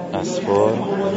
اسفار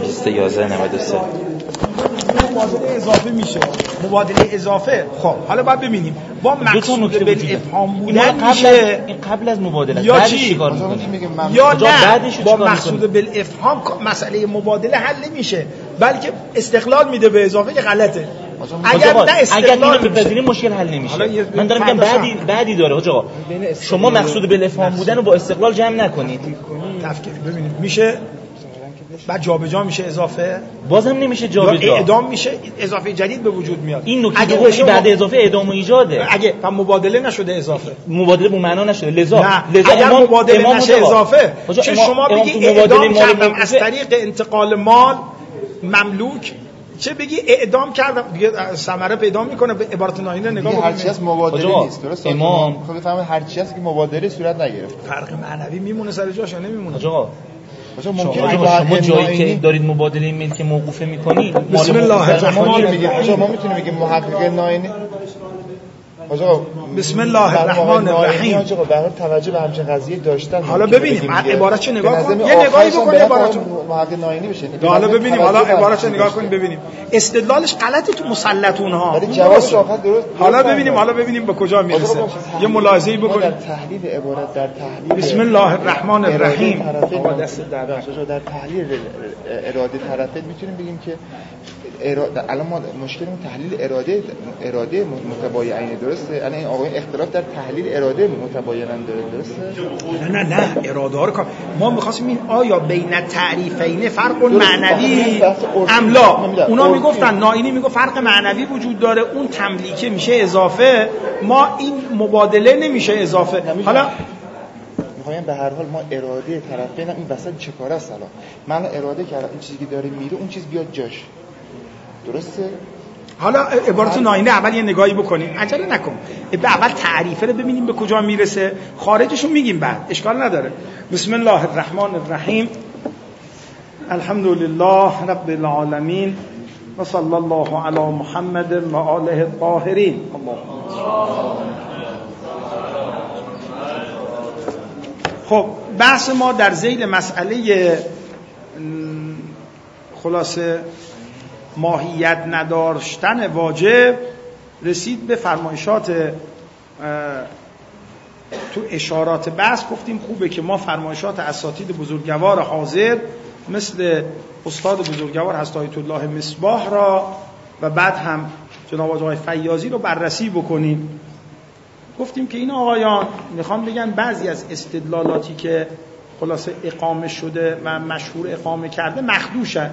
2393 مبادله اضافه میشه. مبادله اضافه خب حالا باید ببینیم با مقصود بالافهام بودن میشه این قبل از مبادله یا بعدش چی؟ چیکار می‌کنی یا نه با مقصود بالافهام مسئله مبادله حل نمیشه بلکه استقلال میده به اضافه که غلطه. اگر نه استقلال بپذیریم مشکل حل نمیشه. من دارم میگم بعدی داره حاج آقا. شما مقصود بالافهام بودن رو با استقلال جمع نکنید. تفکیک ببینید میشه بعد جابجا میشه اضافه بازم نمیشه جابجا یا اعدام میشه اضافه جدید به وجود میاد. این نکته دومی بعد اضافه اعدام و ایجاده. اگه مبادله نشده اضافه مبادله به معنا نشده لذا اگر مبادله نشه اضافه چه شما بگی اعدام کردم از طریق انتقال مال مملوک چه بگی اعدام کردم دیگه ثمره پیدا میکنه. به عبارت ناینه نگاه کنید هر چی از مبادله نیست درست امام خب بفهمید هر چی از که مبادله صورت نگرفت فرق معنوی میمونه سر جاش یا نمیمونه. آقا شما جایی که دارید مبادله ملک موقوفه میکنید بسم الله الرحمن الرحیم ما میتونیم بگیم محقق ناینی آقا بسم الله الرحمن الرحیم آقا به هر توجه به همچین قضیه داشتن حالا ببینیم عبارت چه نگاه کن یه نگاهی بکن عبارت محقق ناینی بشه حالا ببینیم حالا عبارت چه نگاه کنیم ببینیم استدلالش غلطه تو مسلطون ها جواز آخر درست حالا ببینیم به کجا میرسه یه ملاحظه‌ای بکنیم در تحلیل عبارت در تحلیل بسم الله الرحمن الرحیم در تحلیل اراده طرفین میتونیم بگیم که الان ما مشکلمون تحلیل اراده متباینه درسته؟ یعنی این آقایون اختلاف در تحلیل اراده متباینن درسته؟ نه اراده ها رو ما می‌خواستیم این آیا بین تعریفین فرق معنوی املا اونا میگفتن ناینی میگفت فرق معنوی وجود داره اون تملیکه میشه اضافه ما این مبادله نمیشه اضافه. حالا میخوایم به هر حال ما اراده طرفین این وسط چه کاره است الان من اراده کردم این چیزی که داره میره اون چیز بیاد جاش درسته؟ حالا عبارت ناینه اول یه نگاهی بکنیم عجله نکن اول تعریفه رو ببینیم به کجا میرسه خارجشو میگیم بعد اشکال نداره. بسم الله الرحمن الرحیم الحمد لله رب العالمین و صلی الله علی محمد و آله الطاهرین. خب بحث ما در ذیل مسئله خلاصه ماهیت نداشتن واجب رسید به فرمایشات تو اشارات بحث. گفتیم خوبه که ما فرمایشات اساتید بزرگوار حاضر مثل استاد بزرگوار حضرت آیت الله مصباح را و بعد هم جناب آقای فیاضی رو بررسی بکنیم. گفتیم که این آقایان میخوان بگن بعضی از استدلالاتی که خلاصه اقامه شده و مشهور اقامه کرده مخدوشن.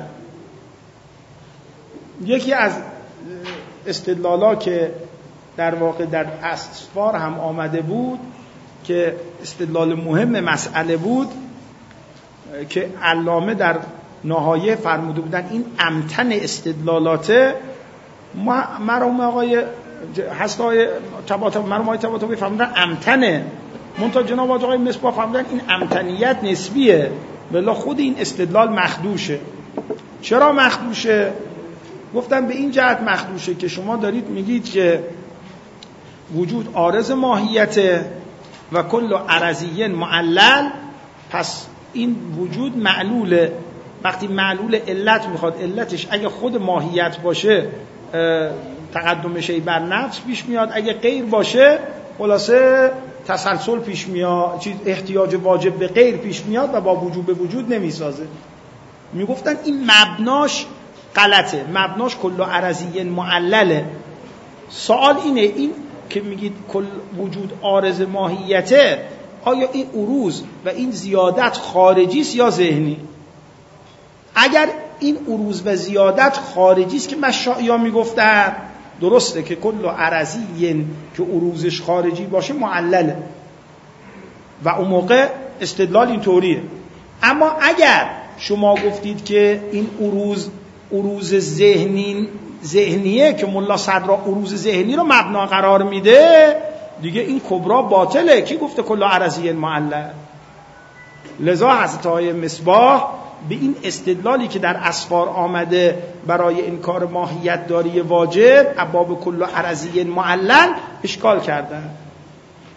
یکی از استدلالا که در واقع در اسفار هم آمده بود که استدلال مهم مسئله بود که علامه در نهایه فرموده بودن این امتن استدلالاته مرحوم آقای هستای مرحوم آقای طباطبایی فرمودن امتنه منتها جناب آقای مصباح فرمودن این امتنیت نسبیه بلا خود این استدلال مخدوشه. چرا مخدوشه؟ گفتن به این جهت مخدوشه که شما دارید میگید که وجود عارض ماهیته و کل عرضی معلل، پس این وجود معلوله. وقتی معلول علت میخواد علتش اگه خود ماهیت باشه تقدم شیء بر نفس پیش میاد، اگه غیر باشه خلاصه تسلسل پیش میاد، چیز احتیاج واجب به غیر پیش میاد و با وجود به وجود نمیسازه. میگفتن این مبناش غلطه، مبناش کل عرضی معلله. سوال اینه این که میگید کل وجود عارض ماهیته، آیا این عروض و این زیادت خارجی است یا ذهنی؟ اگر این عروض و زیادت خارجی است که مشایخ میگفتن درسته که کل عرضی که عروضش خارجی باشه معلله و اون موقع استدلال این طوریه. اما اگر شما گفتید که این عروض ذهنیه که ملا صدرا عروض ذهنی رو مبنا قرار میده، دیگه این کبرا باطله. کی گفته کل عرضی معلل؟ لذا حضرت آقای مصباح به این استدلالی که در اسفار آمده برای انکار ماهیت داری واجب ابواب کل عرضی معلل اشکال کردن.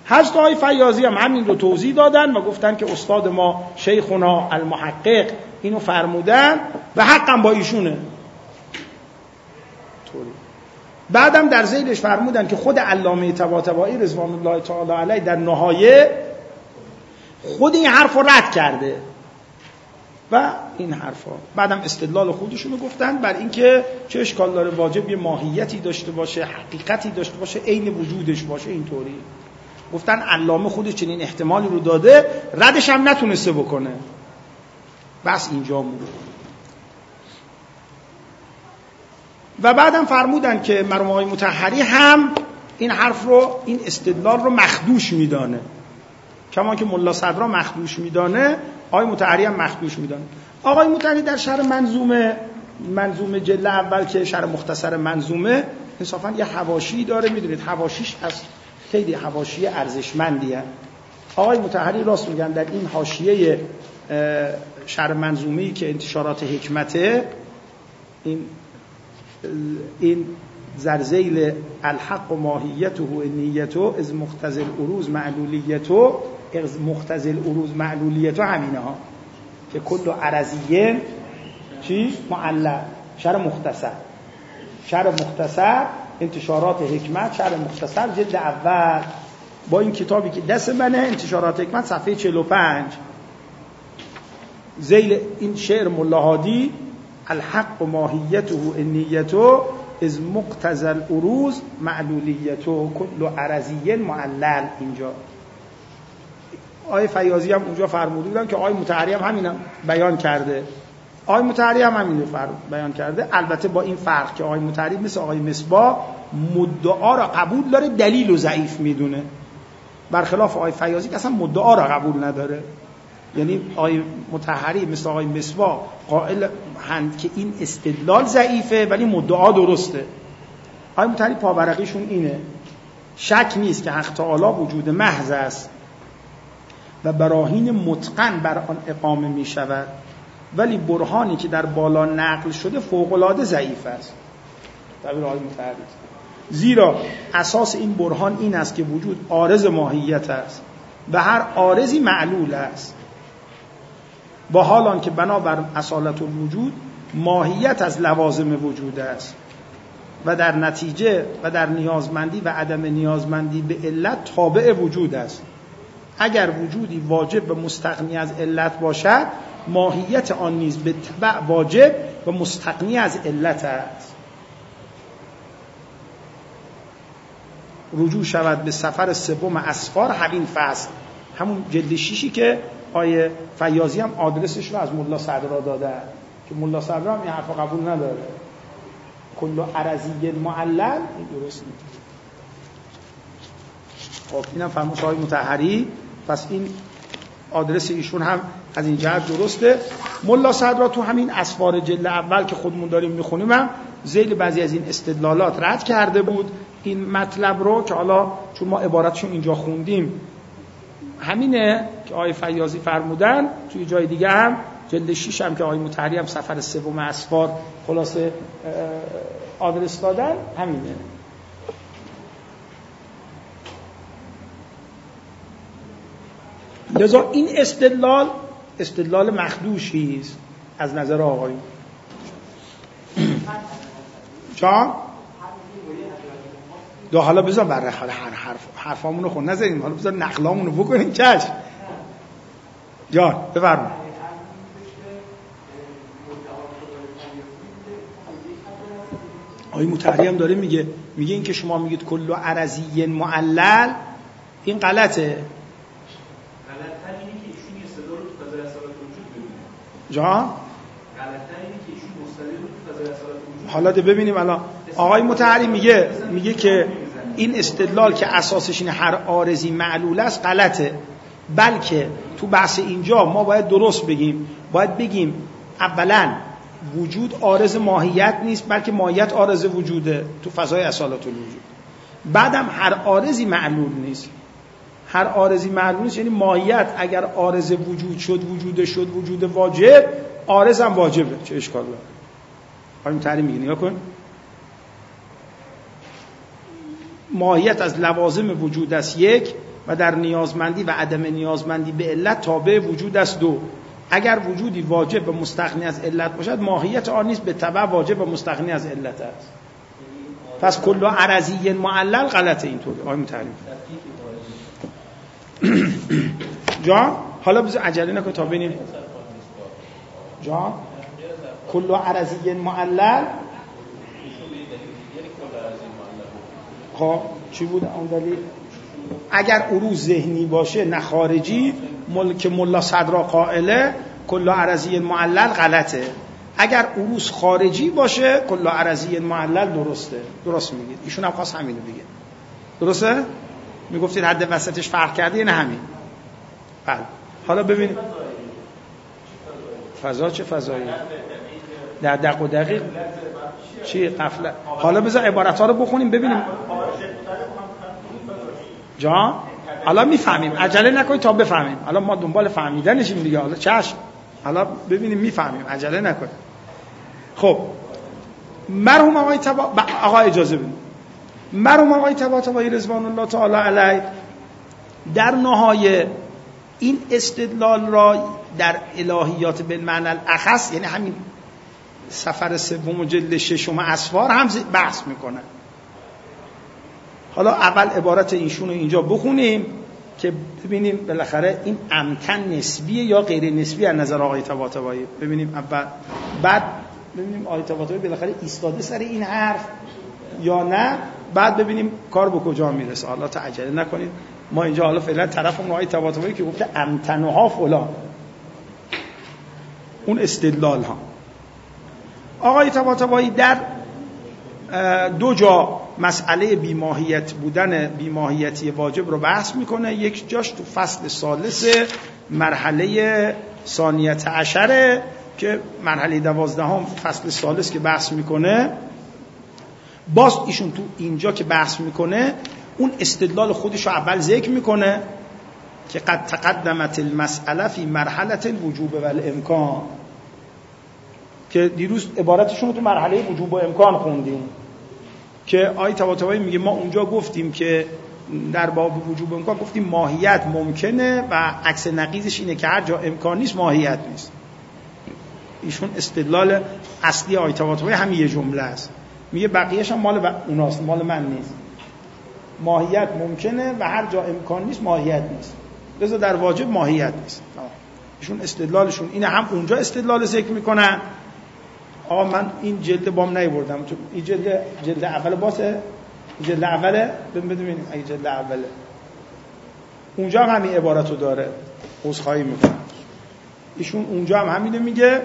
حضرت آقای فیاضی هم همین رو توضیح دادن و گفتن که استاد ما شیخنا المحقق اینو فرمودن و حقم با ایشونه. طوری بعدم در ذیلش فرمودن که خود علامه طباطبایی رضوان الله تعالی علیه در نهایه خود این حرف رو رد کرده و این حرفا بعدم استدلال خودشونو گفتن بر اینکه چه اشکال داره واجب یه ماهیتی داشته باشه، حقیقتی داشته باشه، عین وجودش باشه. اینطوری گفتن علامه خودش چنین احتمالی رو داده، ردش هم نتونسته بکنه. بس اینجا مونده. و بعدم فرمودن که مرحوم آقای مطهری هم این حرف رو، این استدلال رو مخدوش میدانه، کما که ملا صدرا مخدوش میدانه، آقای مطهری هم مخدوش میدانه. آقای مطهری در شرح منظومه جلد اول که شرح مختصر منظومه انصافا یه حواشی داره، میدونید حواشیش از خیلی حواشی ارزشمندیه. آقای مطهری راست میگن در این حاشیه شرح منظومه‌ای که انتشارات حکمته، این زرزیل الحق و ماهیته و نیته از مقتضی العروض معلولیته، از مقتضی العروض معلولیته همینه ها که کل عرضیه چی؟ معلل. شرح مختصر انتشارات حکمت، شرح مختصر جلد اول با این کتابی که دست منه، انتشارات حکمت صفحه 45 ذیل این شعر ملا هادی الحق و ماهیته و نیته از مقتضی العروض معلولیته کل عرضیه معلل. اینجا آقای فیاضی هم اونجا فرموده بودن که آقای مطهری هم همین بیان کرده، آقای مطهری هم همین رو بیان کرده، البته با این فرق که آقای مطهری مثل آقای مصباح مدعا را قبول داره، دلیل رو ضعیف میدونه، برخلاف آقای فیاضی که اصلا مدعا را قبول نداره. یعنی آقای مطهری مثل آقای مصباح قائل هند که این استدلال ضعیفه ولی مدعا درسته. آقای مطهری پاورقیشون اینه، شک نیست که حق تعالی وجود محض است و براهین متقن بر آن اقامه می شود، ولی برهانی که در بالا نقل شده فوق‌العاده ضعیف است. تعبیر آقای مطهری، زیرا اساس این برهان این است که وجود عارض ماهیت است و هر عارضی معلول است، با حال آن که بنابر اصالت الوجود ماهیت از لوازم وجود است و در نتیجه و در نیازمندی و عدم نیازمندی به علت تابع وجود است. اگر وجودی واجب و مستغنی از علت باشد، ماهیت آن نیز به تبع واجب و مستغنی از علت است. رجوع شود به سفر سوم اسفار همین فصل، همون جلد 6 که آیه فیاضی هم آدرسش رو از ملا صدرا داده که ملا صدرا هم این حرف قبول نداره. کل عرضی معلل این درست نیست. خب اینم فرموش آقای مطهری، پس این آدرس ایشون هم از این جهت درسته. ملا صدرا تو همین اسفار جلد اول که خودمون داریم میخونیم هم ذیل بعضی از این استدلالات رد کرده بود این مطلب رو، که حالا چون ما عبارتشون اینجا خوندیم همینه که آقای فیاضی فرمودن، توی جای دیگه هم جلد 6 هم که آقای مطهری هم سفر سوم اسفار خلاصه آدرس دادن همینه. لذا این استدلال مخدوشی است از نظر آقایون. چون دو حالا بذار برای حرفامون رو خون نذاریم، حالا بذار نقلامون رو بکنیم. چشم جان بفرمایید. آقای مطهری هم داره میگه این که شما میگید کل عرضی معلل، این غلطه. جان حالا ده ببینیم. الان آقای مطهری میگه که این استدلال که اساسش اینه هر عارضی معلول است غلطه، بلکه تو بحث اینجا ما باید درست بگیم. باید بگیم اولا وجود عارض ماهیت نیست، بلکه ماهیت عارض وجوده تو فضای اصالت الوجود. بعدم هر عارضی معلول نیست. هر عارضی معلول نیست یعنی ماهیت اگر عارض وجود شد، وجود واجب، عارض هم واجبه. چه اشکال داره؟ آقای مطهری میگه نگاه کن، ماهیت از لوازم وجود است یک، و در نیازمندی و عدم نیازمندی به علت تابع وجود است. دو، اگر وجودی واجب و مستغنی از علت باشد ماهیت آن نیز به تبع واجب و مستغنی از علت است. پس کل عرضی معلل غلطه. اینطوری آقای متعلم جان حالا بذار عجله نکن تا ببینیم جان کل عرضی معلل. خب چی بود اون دلیل؟ اگر عروض ذهنی باشه نه خارجی که ملا صدرا قائله کل عرضی معلل غلطه. اگر عروض خارجی باشه کل عرضی معلل درسته. درست میگید. ایشون هم خواست همینو بگه. درسته؟ میگفتید حد وسطش فرق کرده یا نه همین؟ بله. حالا ببینید فضا چه فضایی؟ در دقیق و دقیق چی قفله؟ حالا بذار عبارت‌ها رو بخونیم ببینیم. جان حالا میفهمیم. عجله نکنید تا بفهمیم. حالا ما دنبال فهمیدنشیم دیگه. حالا چشم. حالا ببینیم میفهمیم. عجله نکنید. خب مرحوم آقای اجازه بدید. مرحوم آقای طباطبایی رضوان الله تعالی علیه در نهایه این استدلال را در الهیات بالمعنی الاخص، یعنی همین سفر سوم و جلد ششم اسفار هم بحث میکنه. حالا اول عبارت ایشون رو اینجا بخونیم که ببینیم بالاخره این امکن نسبیه یا غیر نسبی از نظر آقای طباطبایی. ببینیم اول، بعد ببینیم آقای طباطبایی بالاخره ایستاده سر این حرف یا نه، بعد ببینیم کار به کجا میرسه. حالا تعجله نکنید. ما اینجا حالا فعلا طرفمون آقای طباطبایی که گفته امتنها فلان، اون استدلال ها. آقای طباطبایی در دو جا مسئله بیماهیت بودن بیماهیتی واجب رو بحث میکنه. یک جاش تو فصل ثالث مرحله ثانیت عشره که مرحله 12 فصل ثالث که بحث میکنه. باز ایشون تو اینجا که بحث میکنه اون استدلال خودش رو اول ذکر میکنه که قد تقدمت المسئله فی مرحله الوجوب و الامکان، که دیروز عبارتشون رو تو مرحله وجوب و امکان خوندیم که آقای طباطبایی میگه ما اونجا گفتیم که در باب وجوب و امکان گفتیم ماهیت ممکنه و عکس نقیضش اینه که هر جا امکان نیست ماهیت نیست. ایشون استدلال اصلی آقای طباطبایی همین یه جمله است. میگه بقیه‌اش هم مال اوناست، مال من نیست. ماهیت ممکنه و هر جا امکان نیست ماهیت نیست. لذا در واجب ماهیت نیست. ایشون استدلالشون اینه. هم اونجا استدلال ذکر میکنن. آقا من این جلد بام نیاوردم، این جلد اول باسه، جلد اوله ببینید این جلد اوله. اونجا هم همین عبارتو داره. عذرخواهی میکنم. ایشون اونجا هم همینو میگه.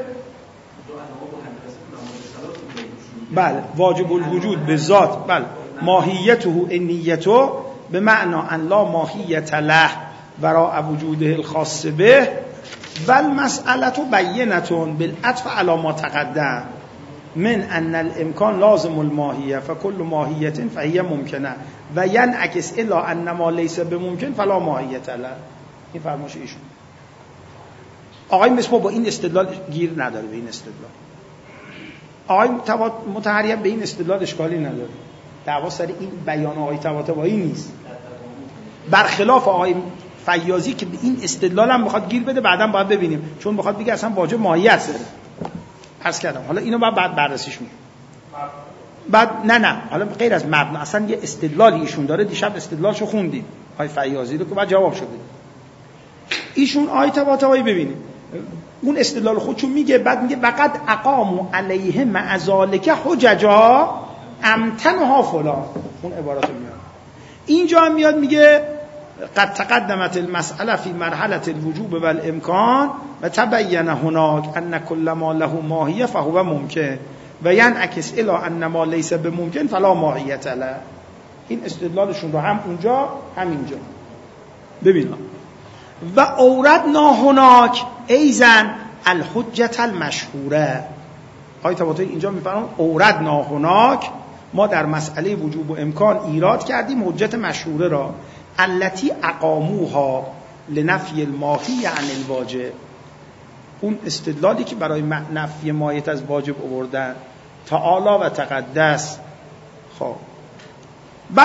بله واجب الوجود به ذات، بله ماهیته انیته به معنا ان لا ماهیت له وراء وجوده الخاص به و المسئله بینه بالعطف علی ما تقدم من ان الامکان لازم الماهیه فکل ماهیه فهی ممکنه و ینعکس الی ان ما لیس بممکن فلا ماهیت له. این فرمایش ایشون. آقای مصباح با این استدلال گیر نداره. به این استدلال آقای مطهری به این استدلال اشکالی نداره. دعوا سر این بیان آقای طباطبایی نیست. برخلاف آقای فیاضی که به این استدلال هم میخواد گیر بده، بعداً باید ببینیم، چون میخواد بگه اصلا واجب ماهیت داره. عرض کردم حالا اینو بعد بررسیش میکنیم. بعد نه حالا غیر از مبنا اصلا یه استدلالی ایشون داره. دیشب استدلالشو خوندید آقای فیاضی رو که بعد جواب شده. ایشون آقای طباطبایی ببینید اون استدلال خودشو میگه، بعد میگه وقد اقاموا علیه مع ذالک حججا امتنها فلان. اون عباراتو میاد. اینجا هم میاد میگه قد تقدمت المسئله فی مرحله الوجوب و الامکان و تبین هناک ان کل ما له ماهیه فهو ممکن و ینعکس الی ان ما لیس بممکن فلا ماهیت له. این استدلالشون رو هم اونجا هم اینجا ببینید. و اوردنا هناک ایزن الحجت المشهوره. آقای طباطبایی اینجا میفرمایند اوردنا هناک، ما در مسئله وجوب و امکان ایراد کردیم حجت مشهوره را التي اقاموها لنفی الماهی عن الواجب. اون استدلالی که برای نفی ماهیت از واجب آوردن تعالی و تقدس. خب بعد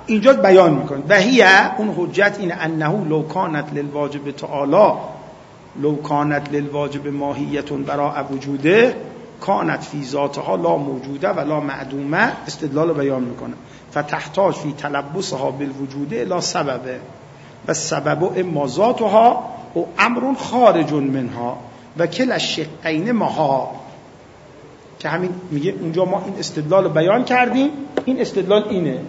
اینجا بیان میکنه و هی اون حجت اینه انه لو کانت للواجب تعالی لو کانت للواجب ماهیت براء وجوده کانت فی ذاتها لا موجوده و لا معدومه. استدلال بیان میکنه فتحتاج فی تلبسها بالوجود الی سببه و سبب اما ذاتها و امر خارج منها و کل الشقین مها. که همین میگه اونجا ما این استدلال رو بیان کردیم. این استدلال اینه،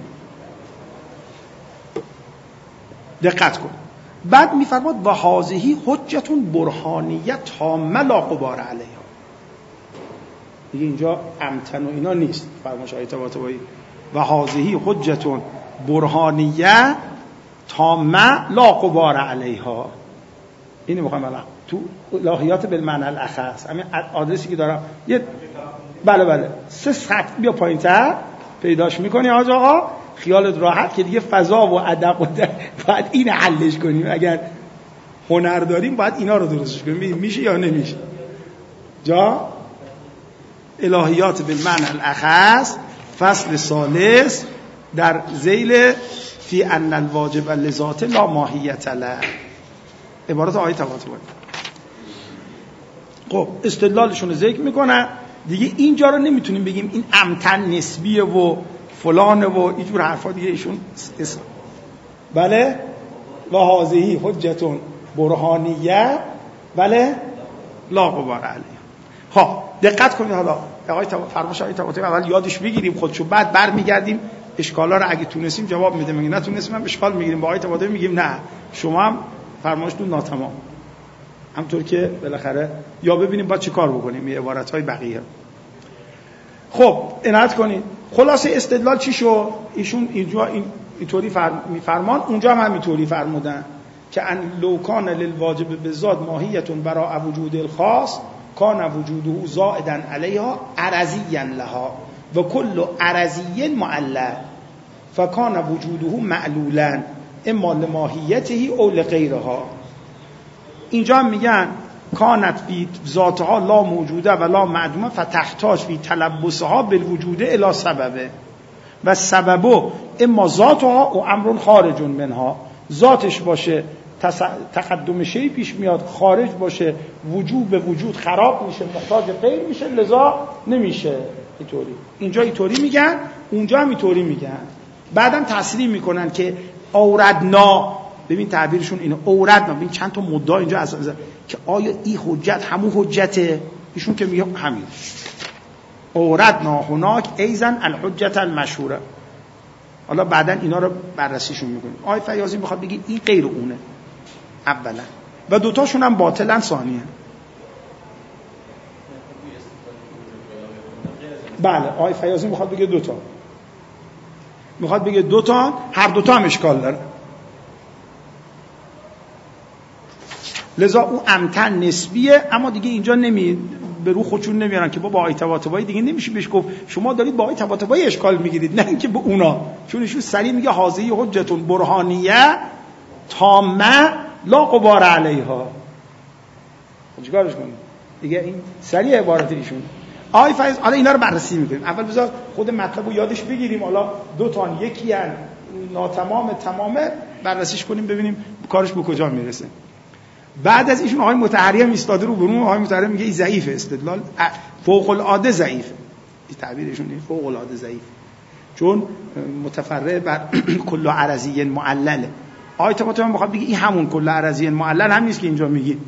دقت کن. بعد میفرماد و هذه حجت برهانیه تامه لا غبار علیها. دیگه اینجا امتن و اینا نیست، فرمایش آیه طباطبایی و هذه حجت برهانیه تامه لا غبار علیها. اینو میخوام الان تو الهیات بالمعنى الاخص همین آدرسی که دارم یه بله 3 سطح بیا پایین‌تر پیداش میکنی حاج آقا، خیالت راحت که دیگه فضا و ادب و باید این حلش کنیم. اگر هنر داریم باید اینا رو درستش کنیم. میشه یا نمیشه؟ جا الهیات بالمعنى الاخص فصل ثالث در ذیل فی ان الواجب لذات لا ماهیت له، عبارت آیه طباطبایی. خب استدلالشون رو ذکر میکنن دیگه. اینجا رو نمیتونیم بگیم این امتن نسبیه و فلانه و اینجور حرفا دیگه ایشون بله و هذه حجت برهانیه بله لا غبار علیها. خب دقت کنید، حالا آقای فرمایش آقای طباطبایی اول یادش بگیریم خودشو، بعد برمیگردیم اشکالا رو اگه تونستیم جواب میده، میگه نتونستیم هم اشکال میگیریم با آقای طباطبایی میگیم نه شما هم فرمایشتون ناتمام. همطور که بالاخره یا ببینیم باید چی کار بکنیم یه عبارت‌های بقیه. خب عنایت کنید. خلاصه استدلال چی شد؟ ایشون اینجا اینطوری میفرمان، اونجا هم همینطوری فرمودن که ان لو کان للواجب بذات ماهیت براء وجود الخاص کان وجوده زائدا علیها عرضیا لها و کل عرضی معلل فکان وجوده معلولا اما لماهیته او لغیرها. اینجا هم میگن کانت فی ذاتها لا موجوده و لا معدومه فتحتاج فی تلبسها بالوجود الی سببه و سببو اما ذاتها و امر خارج منها. ذاتش باشه تقدم شی پیش میاد، خارج باشه وجود به وجود خراب میشه، محتاج غیر میشه، لذا نمیشه. اینطوری اینجا اینطوری میگن، اونجا هم اینطوری میگن. بعدم تصریح میکنن که اوردنا، ببین تعبیرشون اینه، اوردنا. ببین چند تا مدعا اینجا از که آیا این حجت همون حجته؟ ایشون که میگه همین اوردنا هناک ایزن الحجت المشهوره. حالا بعدن اینا رو بررسیشون میکنیم. آقای فیاضی میخواد بگه این غیر اونه اولا و دوتاشون هم باطلن ثانیه. بله آقای فیاضی میخواد بگه دوتا، میخواد بگه دوتا، هر دوتا هم اشکال داره. لذا اون امتن نسبیه، اما دیگه اینجا به رو خودشون نمیارن که با آیه طباطبایی دیگه نمیشه بهش گفت شما دارید با آیه طباطبایی اشکال میگیرید، نه اینکه به اونا، چون ایشون سریع میگه هذه حجت برهانیه تامه لا غبار علیها. چیکارش کنیم دیگه؟ این سریع عبارت ایشون. آیه فیض حالا اینا رو بررسی میکنیم. اول بذار خود مطلب رو یادش بگیریم. حالا دو تا یکی ان ناتمام تمامه بررسیش کنیم ببینیم کارش به کجا میرسه. بعد از ایشون آقای مطهری هم ایستاده رو برون. آقای مطهری میگه این ضعیفه، استدلال فوق العاده ضعیفه. این تعبیرشون اینه، فوق العاده ضعیف، چون متفرع بر کل عرضی معلله. آیه طباطبایی میخواد بگه این همون کل عرضی معلل هم نیست که اینجا میگی.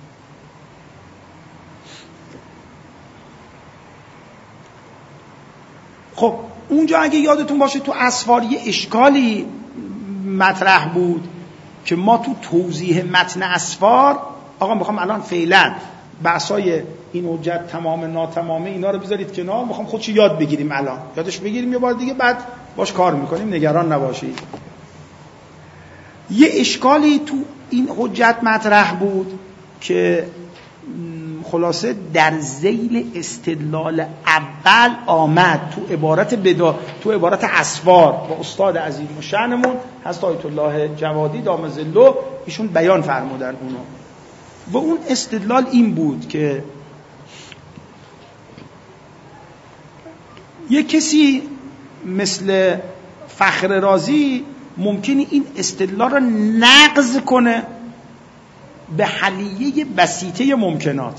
خب اونجا اگه یادتون باشه تو اسفار یه اشکالی مطرح بود که ما تو توضیح متن اسفار، آقا میخوام الان فعلا بحثای این حجت تمام ناتمامه اینا رو بذارید کنار، میخوام خودش یاد بگیریم، الان یادش بگیریم یه بار دیگه، بعد باش کار میکنیم، نگران نباشید. یه اشکالی تو این حجت مطرح بود که خلاصه در ذیل استدلال اول آمد تو عبارت اسفار با استاد عزیز و شأنمون هست آیت الله جوادی دام ظله، ایشون بیان فرمودن اونو. و اون استدلال این بود که یه کسی مثل فخر رازی ممکنه این استدلال رو نقض کنه به حلیه بسیطه ممکنات.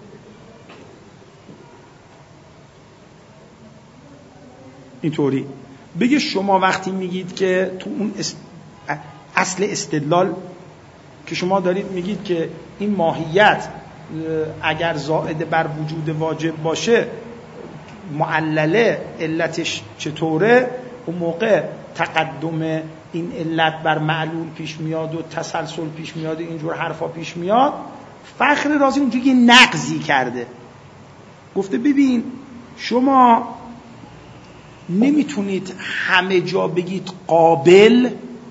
اینطوری بگه شما وقتی میگید که تو اون اصل استدلال که شما دارید میگید که این ماهیت اگر زائد بر وجود واجب باشه معلله علتش چطوره، اون موقع تقدم این علت بر معلول پیش میاد و تسلسل پیش میاد و اینجور حرفا پیش میاد. فخر رازی اونجوری یه نقضی کرده، گفته ببین شما نمیتونید همه جا بگید قابل،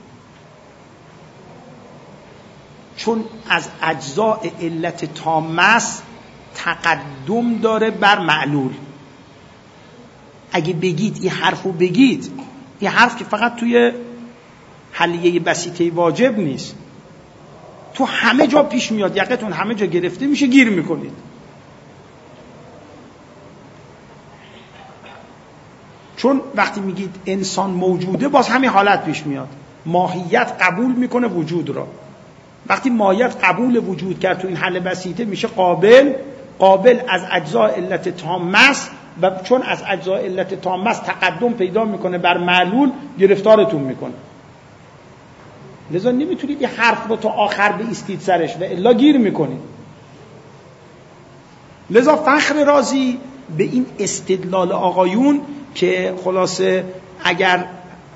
چون از اجزاء علت تامه است تقدم داره بر معلول. اگه بگید این حرفو بگید، این حرف که فقط توی حلیه بسیطه واجب نیست، تو همه جا پیش میاد، یقتون همه جا گرفته میشه، گیر میکنید. چون وقتی میگید انسان موجوده باز همین حالت پیش میاد، ماهیت قبول میکنه وجود را. وقتی ماهیت قبول وجود کرد تو این حل بسیطه میشه قابل. قابل از اجزاء علت تامه است و چون از اجزاء علت تامه است تقدم پیدا میکنه بر معلول، گرفتارتون میکنه. لذا نمیتونید یه حرف رو تا آخر بایستید سرش و الا گیر میکنید. لذا فخر رازی به این استدلال آقایون که خلاصه اگر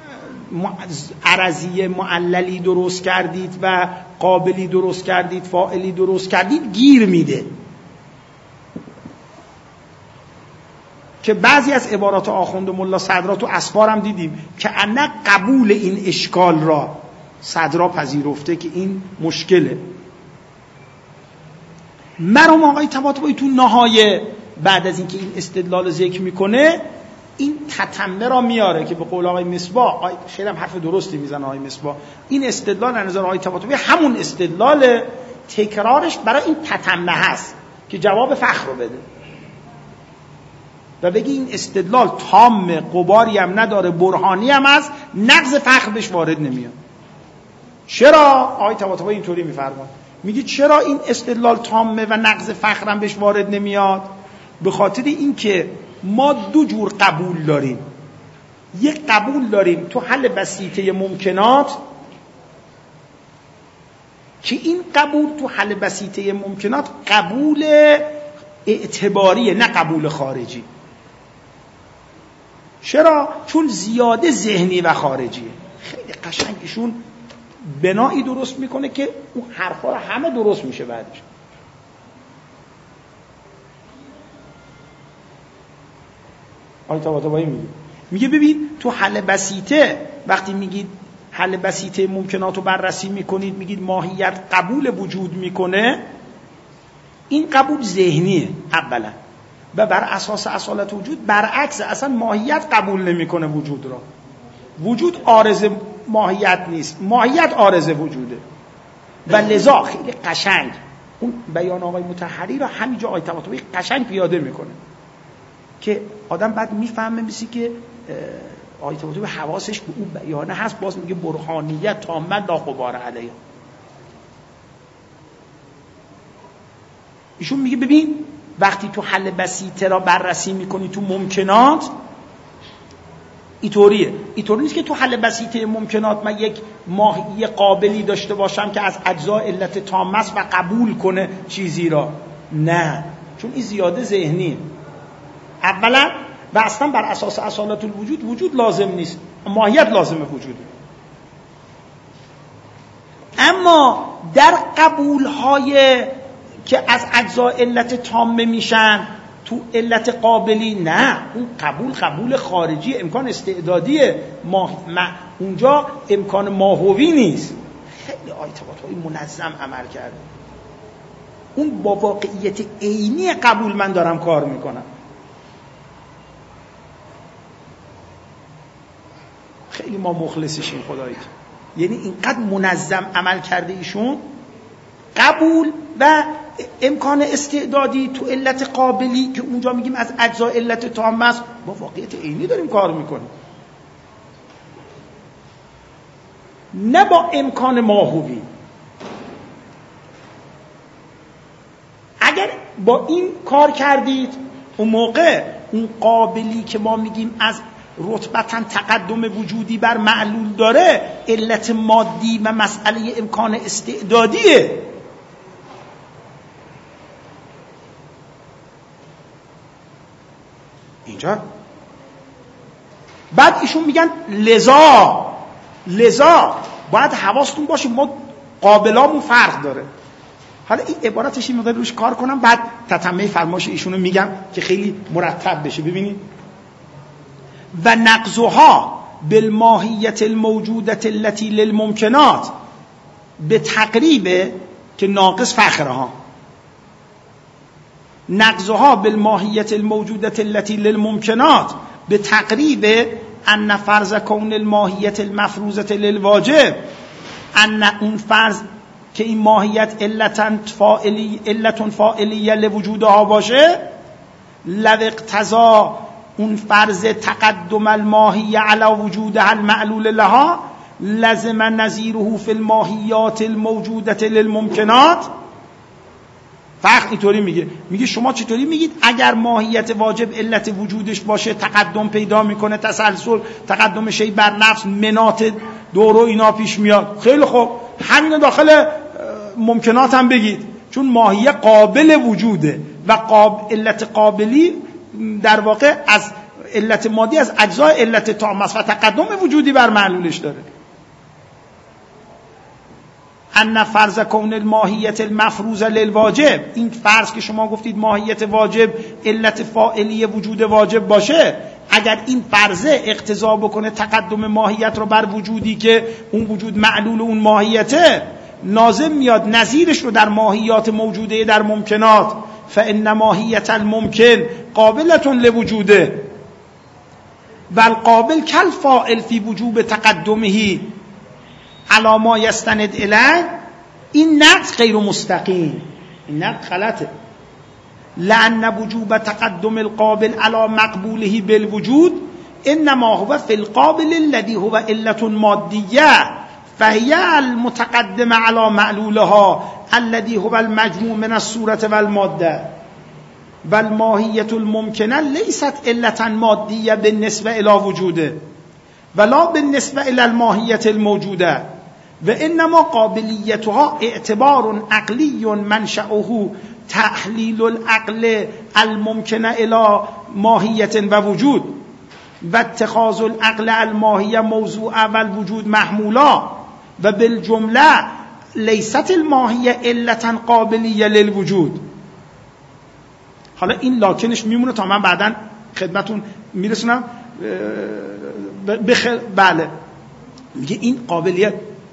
عرضی معللی درست کردید و قابلی درست کردید، فاعلی درست کردید، گیر میده. که بعضی از عبارات آخوند و ملا صدرا تو اسفار هم دیدیم که انا قبول این اشکال را صدرا پذیرفته که این مشکله. مرحوم آقای طباطبایی تو نهایه بعد از اینکه این استدلال ذکر میکنه این تتمه را میاره که به قول آقای مصباح، خیلی هم حرف درستی میزنه آقای مصباح، این استدلال از نظر آقای طباطبایی همون استدلال، تکرارش برای این تتمه هست که جواب فخر رو بده و بگی این استدلال تام، غباری هم نداره، برهانی هم هست، نقض فخر بهش وارد نمیاد. چرا آقای طباطبایی اینطوری میفرماد؟ میگه چرا این استدلال تامه و نقض فخر هم بهش وارد نمیاد؟ به خاطر اینکه ما دو جور قبول داریم. یک قبول داریم تو حل بسیطه ممکنات که این قبول تو حل بسیطه ممکنات قبول اعتباریه، نه قبول خارجی. چرا؟ چون زیاده ذهنی و خارجیه. خیلی قشنگ ایشون بنایی درست میکنه که اون حرفا همه درست میشه بعدش. آیه طباطبایی میگه ببین تو حل بسیطه وقتی میگید حل بسیطه ممکنات رو بررسی میکنید، میگید ماهیت قبول وجود میکنه، این قبول ذهنیه اولا و بر اساس اصالت وجود برعکس، اصلا ماهیت قبول نمیکنه وجود را. وجود عارض ماهیت نیست، ماهیت عارض وجوده و لذا خیلی قشنگ اون بیان آقای مطهری را همینجا آیه طباطبایی قشنگ پیاده میکنه که آدم بعد میفهمه میسی که آیه طباطبایی حواسش به اون بیانه هست. باز میگه برهانیت تامه لا غبار علیها. ایشون میگه ببین وقتی تو حل بسیطه را بررسی میکنی تو ممکنات، اینطوری نیست که تو حل بسیطه ممکنات من یک ماهی قابلی داشته باشم که از اجزاء علت تامه است و قبول کنه چیزی را. نه، چون این زیاده ذهنی اولا و اصلا بر اساس اصالت الوجود وجود لازم نیست، ماهیت لازمه وجوده. اما در قبول‌های که از اجزاء علت تامه میشن تو علت قابلی، نه، اون قبول خارجی، امکان استعدادیه، اونجا امکان ماهوی نیست. خیلی آیه طباطبایی منظم عمل کرده. اون با واقعیت عینی قبول من دارم کار میکنم. خیلی ما مخلصشیم خدایی، یعنی اینقدر منظم عمل کرده ایشون. قبول و امکان استعدادی تو علت قابلی که اونجا میگیم از اجزاء علت تامه است، با واقعیت عینی داریم کار میکنیم. نه با امکان ماهوی. اگر با این کار کردید اون موقع اون قابلی که ما میگیم از رتبتاً تقدم وجودی بر معلول داره علت مادی و مسئله امکان استعدادیه. اینجا بعد ایشون میگن لذا باید حواستون باشه ما قابلامون فرق داره. حالا این عبارتش این مقدار روش کار کنم بعد تتمه فرمایش ایشونو میگم که خیلی مرتب بشه. ببینید و نقضها بالماهیت الموجودت التي للممکنات به تقریب که ناقص فخرها، نقضها بالماهیت الموجودت التي للممکنات به تقریب ان فرض کون الماهیت المفروضه للواجب، ان اون فرض که این ماهیت علت فاعلیه لوجودها باشه، لو اقتضا اون فرض تقدم الماهیه علی وجودها المعلول لها لزم نظیره فی الماهیات الموجوده للممکنات. فرق اینطوری میگه شما چطوری میگید اگر ماهیت واجب علت وجودش باشه تقدم پیدا میکنه، تسلسل تقدم شی بر نفس، مناط دور و اینا پیش میاد. خیلی خوب همین داخل ممکنات هم بگید، چون ماهیه قابل وجوده و علت قابلی در واقع از علت مادی از اجزای علت تام است و تقدم وجودی بر معلولش داره. ان فرض کون الماهیت المفروضه للواجب، این فرض که شما گفتید ماهیت واجب علت فاعلی وجود واجب باشه، اگر این فرضه اقتضا بکنه تقدم ماهیت رو بر وجودی که اون وجود معلول اون ماهیته، لازم میاد نظیرش رو در ماهیات موجوده در ممکنات، فان ماهیت الممکن قابلة لوجوده والقابل کالفاعل فی وجوب تقدمه علی ما یستند الیه. این نقض غیر مستقیم، این نقض غلطه. لأن وجوب تقدم القابل علی مقبوله بالوجود انما هو فی القابل الذي هو علة مادیه فهي المتقدم على معلولها الذي هو المجموع من الصورة والمادة والماهية الممكنة ليست علة مادية بالنسبة إلى وجوده ولا بالنسبة إلى الماهية الموجودة وإنما قابليتها اعتبار عقلي منشأه تحليل العقل الممكن إلى ماهية ووجود واتخاذ العقل الماهية موضوع والوجود محمولا و بالجمله لیست الماهیه علتا قابلیه للوجود. حالا این لاکنش میمونه تا من بعداً خدمتون میرسونم. بله میگه این قابلیت.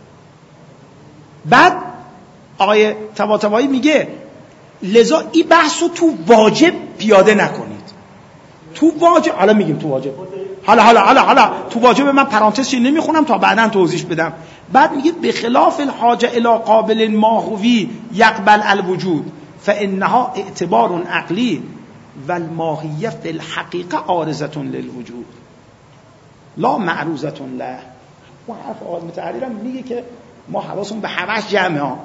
بعد آقای طباطبایی میگه لذا این بحث رو تو واجب پیاده نکنید. تو واجب حالا میگیم تو واجب حالا تو واجب من پرانتز چی نمیخونم تا بعداً توضیح بدم. بعد میگه بخلاف الحاجه الی قابل ماهوی یقبل الوجود فانها اعتبار عقلی والماهیه فی الحقیقه عارضه للوجود لا معروضه له. اون حرف آقای متحرر هم میگه که ما حواسمون به هوس جمعه ها.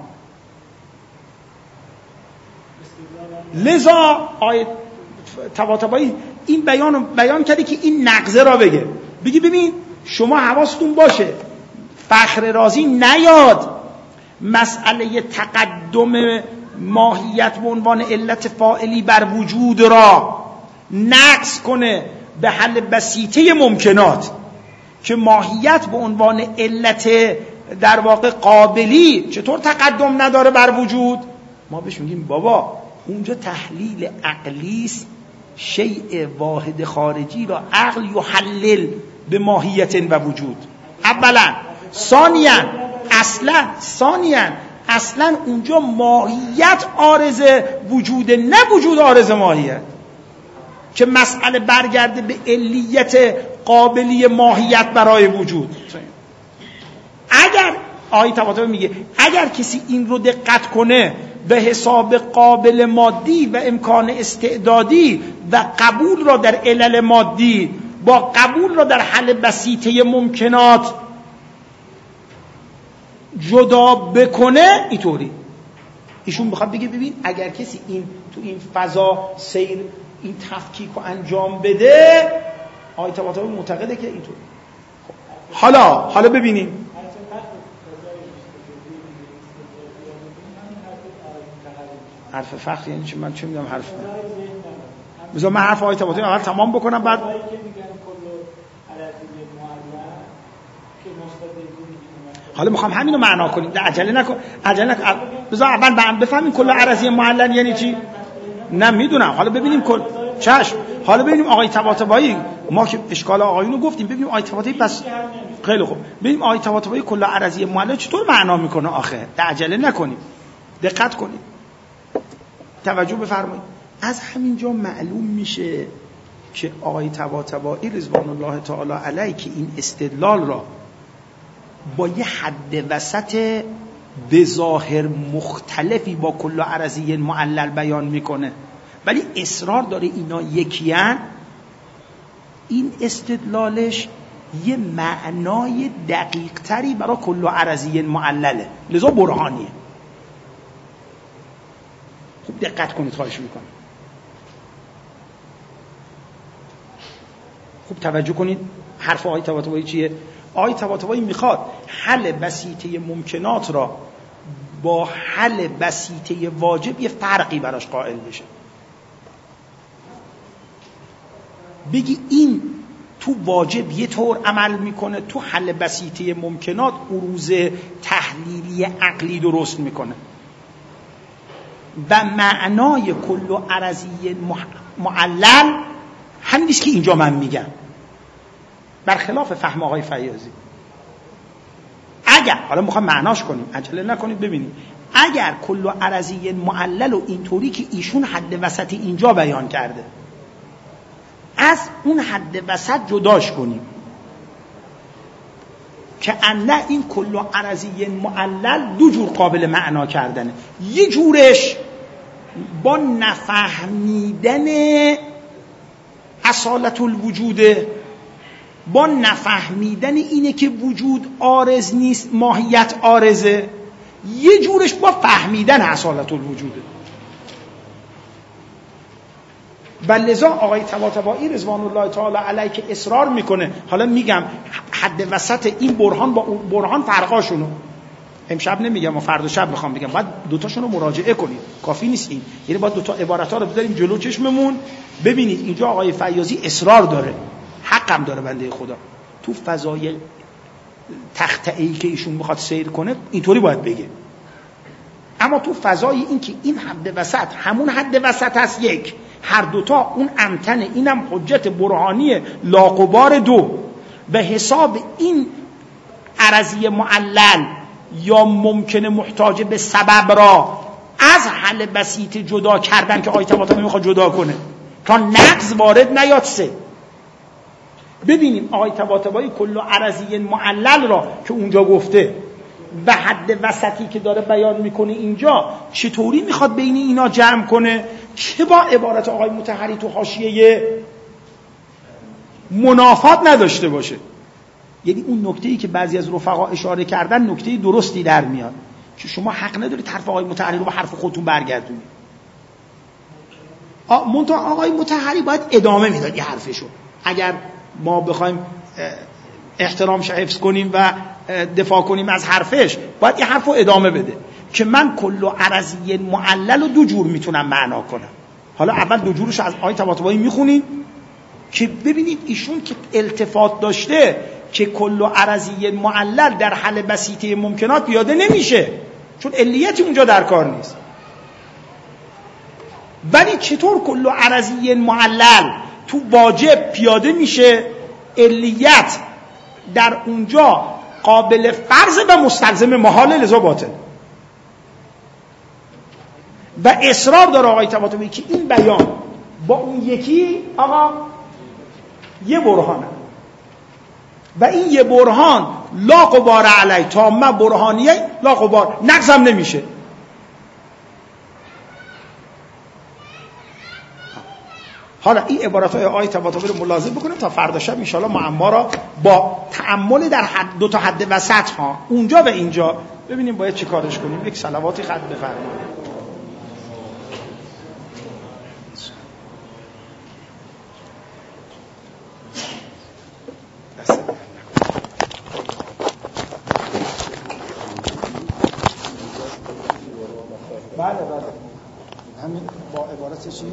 لذا آیه طباطبایی این بیان کرده که این نقضه را بگه ببین شما حواستون باشه فخر رازی نیاد مسئله تقدم ماهیت به عنوان علت فاعلی بر وجود را نقض کنه به حل بسیطه ممکنات که ماهیت به عنوان علت در واقع قابلی چطور تقدم نداره بر وجود. ما بهش میگیم بابا اونجا تحلیل عقلی است، شیء واحد خارجی را عقل یحلل به ماهیت و وجود. اولا ثانیاً اصلا اونجا ماهیت عارض وجود نه وجود عارض ماهیت، که مسئله برگرده به علیت قابلی ماهیت برای وجود. اگر آیه طباطبایی میگه اگر کسی این رو دقت کنه به حساب قابل مادی و امکان استعدادی و قبول را در علل مادی با قبول را در حل بسیطه ممکنات جدا بکنه اینطوری. ایشون میخواد بگه ببین اگر کسی این تو این فضا سیر این تفکیک رو انجام بده، آیه طباطبایی معتقده که اینطوری. حالا ببینیم حرف فخر یعنی چی؟ من چه میدونم حرف بذار من حرف آیه طباطبایی اول تمام بکنم بعد حالا میخوام همینو معنا کنیم. عجله نکن بذار اول بفهمیم کل عرضی معلل یعنی چی. نه میدونم، حالا ببینیم کل چشم. حالا ببینیم آقای طباطبایی، ما که اشکال آقایونو گفتیم، ببینیم آقای طباطبایی بس خیلی خوب ببینیم آقای طباطبایی کل عرضی معلل چطور معنا میکنه. آخه عجله نکنیم، دقت کنیم، توجه بفرمایید. از همینجا معلوم میشه که آقای طباطبایی رضوان الله تعالی علیه که این استدلال را با یه حد وسط به ظاهر مختلفی با کل عرضی معلل بیان میکنه، ولی اصرار داره اینا یکیان. این استدلالش یه معنای دقیق تری برای کل عرضی معلله، لذا برهانیه. خوب دقت کنید، خواهش میکنم خوب توجه کنید. حرف آقای طباطبایی چیه؟ آقای طباطبایی میخواد حل بسیطه ممکنات را با حل بسیطه واجب یه فرقی براش قائل بشه. بگی این تو واجب یه طور عمل میکنه، تو حل بسیطه ممکنات عروض تحلیلی عقلی درست میکنه. و معنای کل عرضی معلل همین نیست که اینجا من میگم، برخلاف فهم آقای فیاضی. اگر حالا میخوام معناش کنیم، عجله نکنید ببینید، اگر کل عرضی معلل و اینطوری که ایشون حد وسط اینجا بیان کرده از اون حد وسط جداش کنیم که انه این کل عرضی معلل دو جور قابل معنا کردنه. یه جورش با نفهمیدن اصالت الوجوده، با نفهمیدن اینه که وجود عارض نیست، ماهیت عارضه. یه جورش با فهمیدن اصالت الوجوده. و لذا آقای طباطبایی رضوان الله تعالی علیه که اصرار میکنه، حالا میگم حد وسط این برهان با اون برهان فرقاشونو امشب نمیگم و فردا شب میخوام بگم، باید دوتاشونو مراجعه کنید، کافی نیست این، یعنی باید دوتا عبارت‌ها رو بذاریم جلو چشممون ببینید. اینجا آقای فیاضی اصرار داره، حقم داره بنده خدا، تو فضای تخته‌ای که ایشون میخواد سیر کنه اینطوری باید بگه. اما تو فضای این که این حد وسط همون حد وسط هست، یک، هر دوتا اون امتن، اینم حجت برهانی لاغبار دو، به حساب این عرضی معلل یا ممکنه محتاج به سبب را از حل بسیط جدا کردن که آیه طباطبایی میخواد جدا کنه تا نقض وارد نیاد. سه، ببینیم آیه طباطبایی کل عرضی معلل را که اونجا گفته و حد وسطی که داره بیان میکنه اینجا چطوری میخواد بین اینا جمع کنه که با عبارت آقای مطهری تو حاشیه منافات نداشته باشه. یعنی اون نکته‌ای که بعضی از رفقا اشاره کردن نکته درستی در میاد که شما حق ندارید حرف آقای مطهری رو با حرف خودتون برگردونید. منتها آقای مطهری باید ادامه میداد این حرفشو. اگر ما بخوایم احترامش حفظ کنیم و دفاع کنیم از حرفش، باید این حرفو ادامه بده که من کل عرضی معلل رو دو جور میتونم معنا کنم. حالا اول دو جورش از آیه طباطبایی میخونیم که ببینید ایشون که التفات داشته که کل عرضی معلل در حل بسیطه ممکنات پیاده نمیشه، چون علیتی اونجا در کار نیست. ولی چطور کل عرضی معلل تو واجب پیاده میشه، علیت در اونجا قابل فرض و مستلزم محال، لذا باطل. و اصرار داره آقای طباطبایی که این بیان با اون یکی آقا یه برهانه و این یه برهان لا غبار علی، تامه برهانیه لا غبار، نقضم نمیشه. حالا این عباراتهای آیه طباطبایی رو ملاحظه بکنیم تا فردا شب ان شاءالله معما را با تأمل در دو تا حد وسط ها اونجا و اینجا ببینیم باید چی کارش کنیم. یک صلواتی خط بفرمایید. بله همین با عبارت چی؟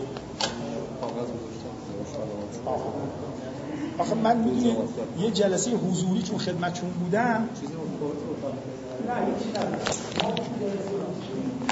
آخه من میدونی یه جلسه حضوری چون خدمتشون بودم